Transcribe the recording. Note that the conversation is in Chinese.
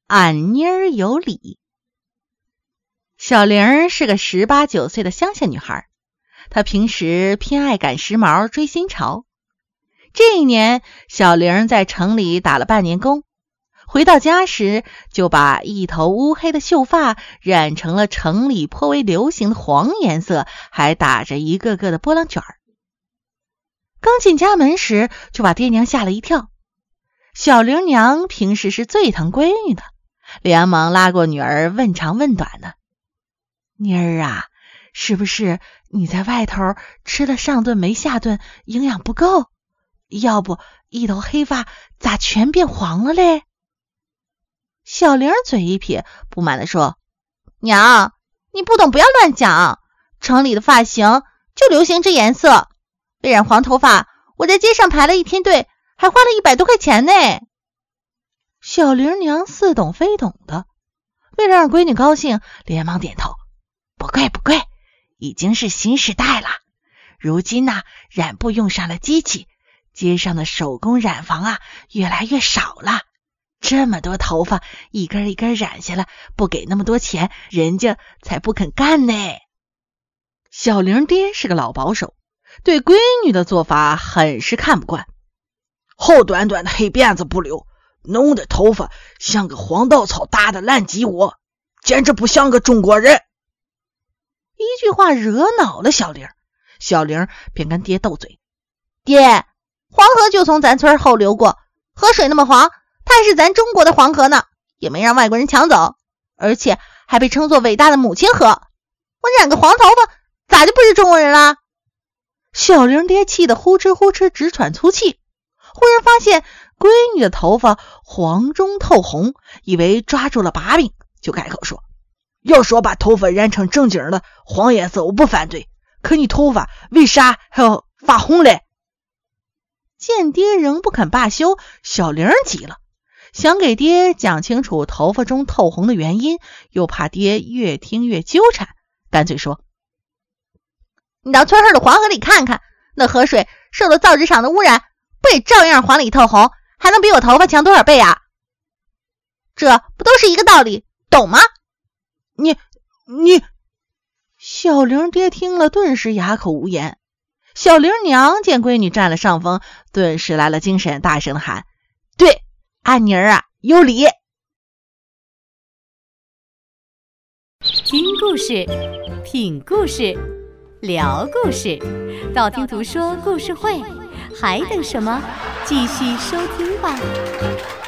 俺妮儿有理。小玲是个18、19岁的乡下女孩，她平时偏爱赶时髦追新潮。这一年，小玲在城里打了半年工，回到家时就把一头乌黑的秀发染成了城里颇为流行的黄颜色，还打着一个个的波浪卷儿。刚进家门时就把爹娘吓了一跳。小玲娘平时是最疼闺女的，连忙拉过女儿问长问短的：妮儿啊，是不是你在外头吃了上顿没下顿，营养不够？要不一头黑发咋全变黄了嘞？小玲嘴一撇，不满地说：娘，你不懂不要乱讲，城里的发型就流行这颜色，为染黄头发我在街上排了1天队，还花了100多块钱呢。小玲娘似懂非懂的，为了让闺女高兴，连忙点头：不贵不贵，已经是新时代了。如今染布用上了机器，街上的手工染坊越来越少了。这么多头发一根一根染下来，不给那么多钱，人家才不肯干呢。小玲爹是个老保守，对闺女的做法很是看不惯。 后短短的黑辫子不留，弄的头发像个黄稻草大的烂鸡窝，简直不像个中国人。 一句话惹恼了小玲，小玲便跟爹斗嘴：爹，黄河就从咱村后流过，河水那么黄，它还是咱中国的黄河呢，也没让外国人抢走，而且还被称作伟大的母亲河。我染个黄头发咋就不是中国人了？小玲爹气得呼哧呼哧直喘粗气，忽然发现闺女的头发黄中透红，以为抓住了把柄，就改口说： 要说把头发染成正经的黄颜色我不反对，可你头发为啥还要发红嘞？ 见爹仍不肯罢休，小玲急了，想给爹讲清楚头发中透红的原因，又怕爹越听越纠缠，干脆说：你到村后的黄河里看看，那河水受了造纸厂的污染，不也照样黄里透红，还能比我头发强多少倍啊？这不都是一个道理，懂吗？ 你小玲爹听了顿时哑口无言。小玲娘见闺女占了上风，顿时来了精神，大声地喊：对，俺妮儿有理。 听故事，品故事，聊故事，道听途说故事会，还等什么？继续收听吧。